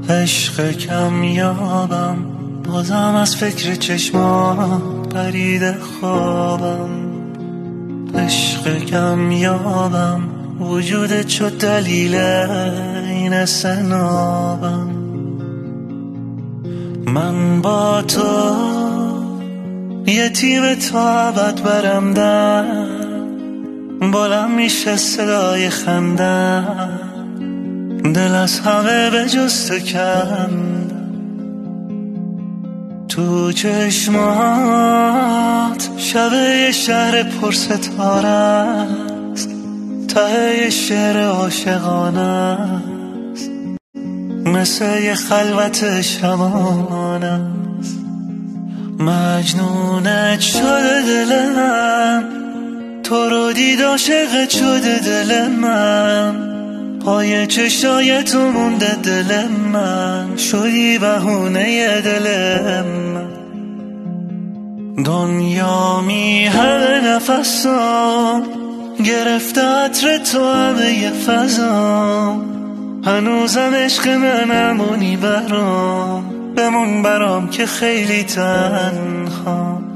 عشق کم یابم، بازم از فکر چشمات پرید خوابم. عشق کم یابم، وجودت شد دلیل این سنابم. من با تو یتیم تا ابد برم در، بلند میشه صدای خنده، دل از همه به جز تو کند. تو چشمات شب یه شهر پر ستاره است، ته یه شعر عاشقانه است، مثل یه خلوت شبانه است. مجنونت شده دلم، تو رو دید عاشقت شده دل من، پای چشای تو مونده دل من، شدی بهونه دل من. دنیا میهنه نفسم، گرفته عطر تو همه ی فضام، هنوزم عشق منمونی برام، بمون برام که خیلی تنها.